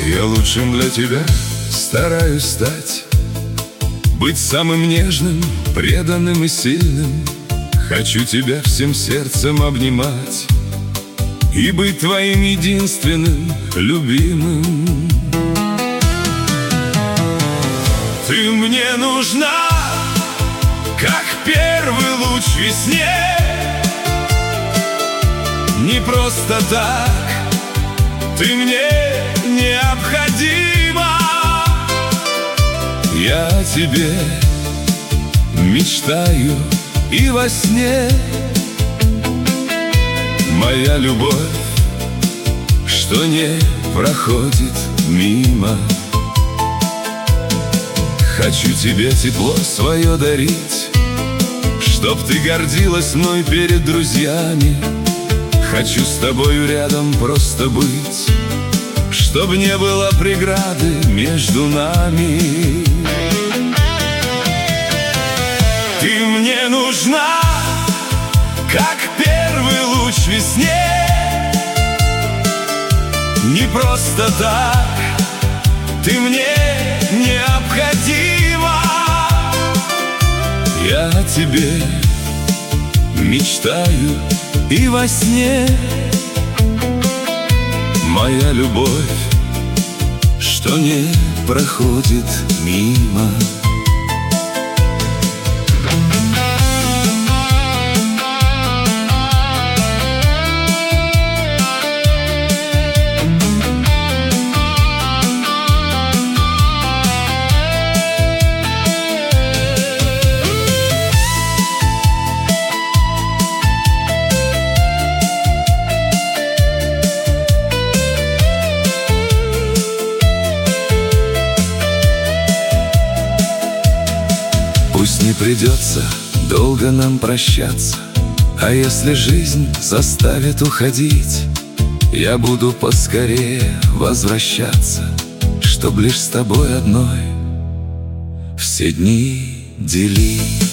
Я лучшим для тебя стараюсь стать, быть самым нежным, преданным и сильным. Хочу тебя всем сердцем обнимать и быть твоим единственным, любимым. Ты мне нужна, как первый луч в весне. Не просто так, ты мне необходима. Я о тебе мечтаю и во сне. Моя любовь, что не проходит мимо. Хочу тебе тепло свое дарить, чтоб ты гордилась мной перед друзьями. Хочу с тобою рядом просто быть, чтоб не было преграды между нами. Ты мне нужна, как первый луч в весне. Не просто так, ты мне необходима. Я о тебе мечтаю и во сне. Моя любовь, что не проходит мимо. Пусть не придется долго нам прощаться, а если жизнь заставит уходить, я буду поскорее возвращаться, чтоб лишь с тобой одной все дни делить.